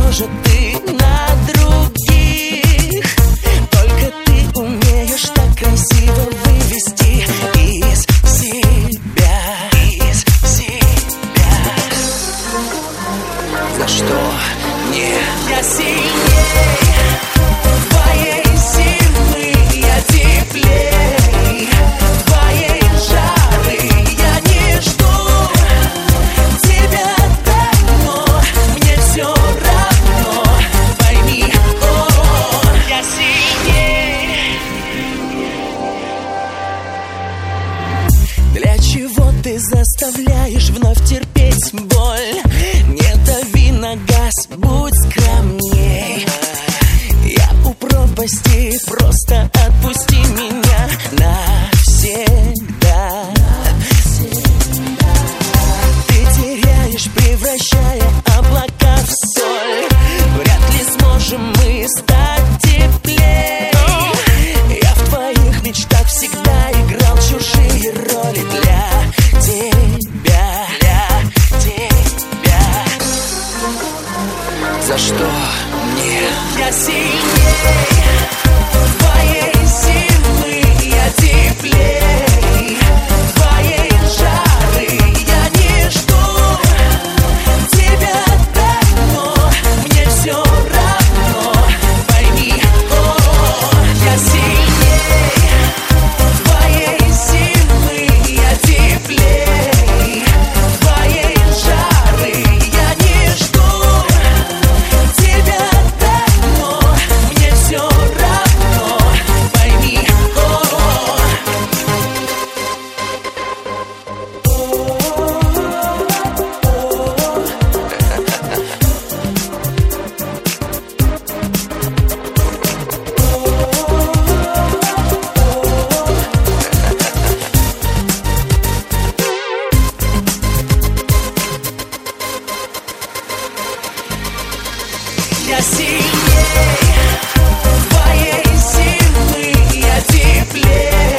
похожа ты на других. Только ты умеешь так красиво вывести из себя. За что мне я сильней твоей силы, я теплей твоей жары, я не жду тебя давно, мне все равно, пойми, я сильней. Для чего ты заставляешь вновь терпеть боль? Не дави на газ, будь скромней. Я у пропасти, просто отпусти меня навсегда. Ты теряешь, превращая облака в соль. Вряд ли сможем мы стать теплее. Я в твоих мечтах всегда играл чужие роли для тебя. За что мне я сильней твоей силы, я теплей твоей жары, я не жду тебя давно, мне все равно, пойми, я сильней твоей силы, я теплей твоей жары, я не жду тебя давно, мне все равно, пойми, я сильней твоей силы, я теплей